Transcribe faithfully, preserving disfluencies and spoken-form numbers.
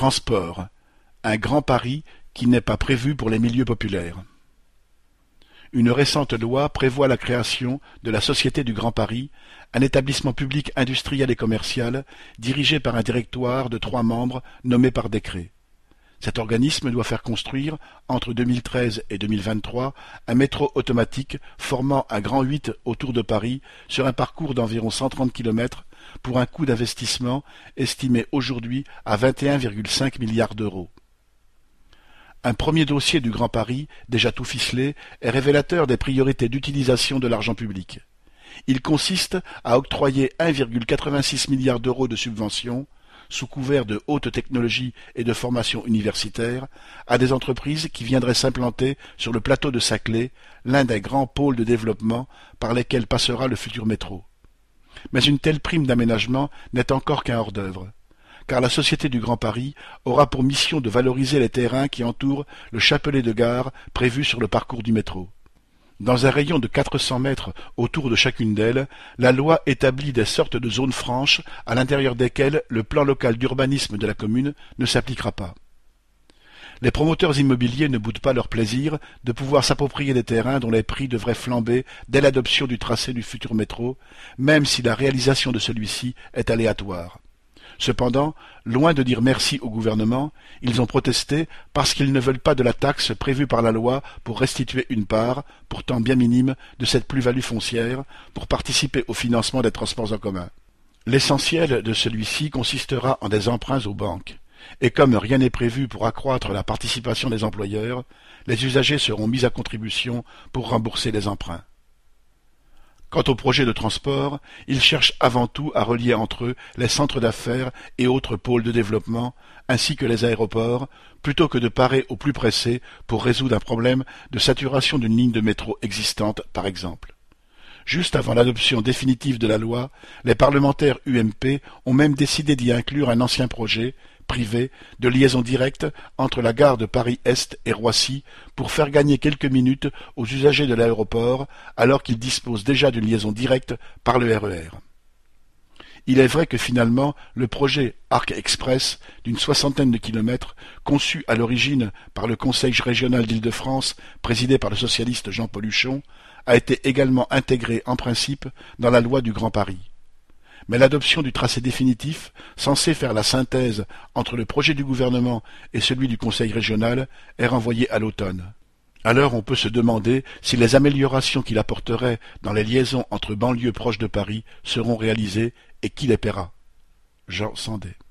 Transport, un Grand Paris qui n'est pas prévu pour les milieux populaires. Une récente loi prévoit la création de la Société du Grand Paris, un établissement public industriel et commercial dirigé par un directoire de trois membres nommés par décret. Cet organisme doit faire construire, entre deux mille treize et deux mille vingt-trois, un métro automatique formant un grand huit autour de Paris sur un parcours d'environ cent trente kilomètres pour un coût d'investissement estimé aujourd'hui à vingt et un virgule cinq milliards d'euros. Un premier dossier du Grand Paris, déjà tout ficelé, est révélateur des priorités d'utilisation de l'argent public. Il consiste à octroyer un virgule quatre-vingt-six milliards d'euros de subventions, sous couvert de haute technologie et de formation universitaire, à des entreprises qui viendraient s'implanter sur le plateau de Saclay, l'un des grands pôles de développement par lesquels passera le futur métro. Mais une telle prime d'aménagement n'est encore qu'un hors-d'œuvre, car la Société du Grand Paris aura pour mission de valoriser les terrains qui entourent le chapelet de gare prévu sur le parcours du métro. Dans un rayon de quatre cents mètres autour de chacune d'elles, la loi établit des sortes de zones franches à l'intérieur desquelles le plan local d'urbanisme de la commune ne s'appliquera pas. Les promoteurs immobiliers ne boudent pas leur plaisir de pouvoir s'approprier des terrains dont les prix devraient flamber dès l'adoption du tracé du futur métro, même si la réalisation de celui-ci est aléatoire. Cependant, loin de dire merci au gouvernement, ils ont protesté parce qu'ils ne veulent pas de la taxe prévue par la loi pour restituer une part, pourtant bien minime, de cette plus-value foncière pour participer au financement des transports en commun. L'essentiel de celui-ci consistera en des emprunts aux banques. Et comme rien n'est prévu pour accroître la participation des employeurs, les usagers seront mis à contribution pour rembourser les emprunts. Quant au projet de transport, il cherche avant tout à relier entre eux les centres d'affaires et autres pôles de développement, ainsi que les aéroports, plutôt que de parer au plus pressé pour résoudre un problème de saturation d'une ligne de métro existante, par exemple. Juste avant l'adoption définitive de la loi, les parlementaires U M P ont même décidé d'y inclure un ancien projet, privé, de liaison directe entre la gare de Paris-Est et Roissy pour faire gagner quelques minutes aux usagers de l'aéroport alors qu'ils disposent déjà d'une liaison directe par le R E R. Il est vrai que finalement, le projet Arc Express, d'une soixantaine de kilomètres, conçu à l'origine par le Conseil régional d'Île-de-France, présidé par le socialiste Jean Pauluchon, a été également intégré en principe dans la loi du Grand Paris. Mais l'adoption du tracé définitif, censé faire la synthèse entre le projet du gouvernement et celui du Conseil régional, est renvoyée à l'automne. Alors on peut se demander si les améliorations qu'il apporterait dans les liaisons entre banlieues proches de Paris seront réalisées et qui les paiera. Jean Sandé.